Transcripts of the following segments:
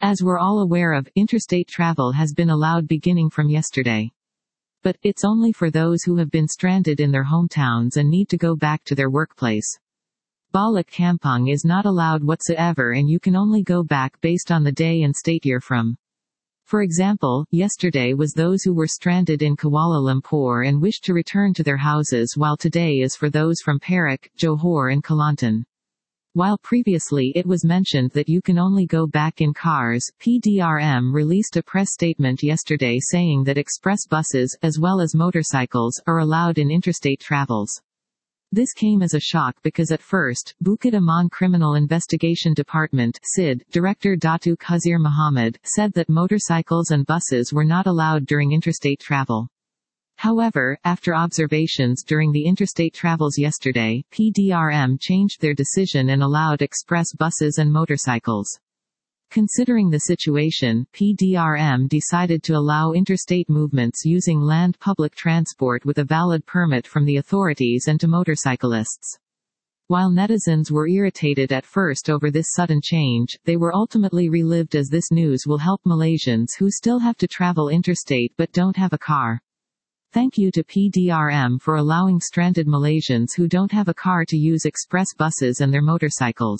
As we're all aware of, interstate travel has been allowed beginning from yesterday. But, it's only for those who have been stranded in their hometowns and need to go back to their workplace. Balik Kampung is not allowed whatsoever, and you can only go back based on the day and state you're from. For example, yesterday was those who were stranded in Kuala Lumpur and wished to return to their houses, while today is for those from Perak, Johor and Kelantan. While previously it was mentioned that you can only go back in cars, PDRM released a press statement yesterday saying that express buses, as well as motorcycles, are allowed in interstate travels. This came as a shock because at first, Bukit Aman Criminal Investigation Department (SID) Director Datuk Khazir Muhammad said that motorcycles and buses were not allowed during interstate travel. However, after observations during the interstate travels yesterday, PDRM changed their decision and allowed express buses and motorcycles. Considering the situation, PDRM decided to allow interstate movements using land public transport with a valid permit from the authorities and to motorcyclists. While netizens were irritated at first over this sudden change, they were ultimately relieved as this news will help Malaysians who still have to travel interstate but don't have a car. Thank you to PDRM for allowing stranded Malaysians who don't have a car to use express buses and their motorcycles.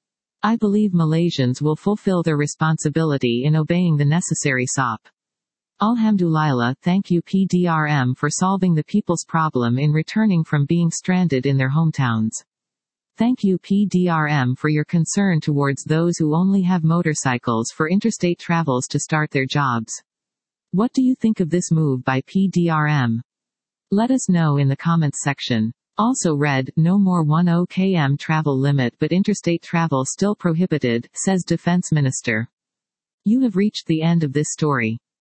I believe Malaysians will fulfill their responsibility in obeying the necessary SOP. Alhamdulillah, thank you PDRM for solving the people's problem in returning from being stranded in their hometowns. Thank you PDRM for your concern towards those who only have motorcycles for interstate travels to start their jobs. What do you think of this move by PDRM? Let us know in the comments section. Also read, no more 10 km travel limit but interstate travel still prohibited, says Defense Minister. You have reached the end of this story.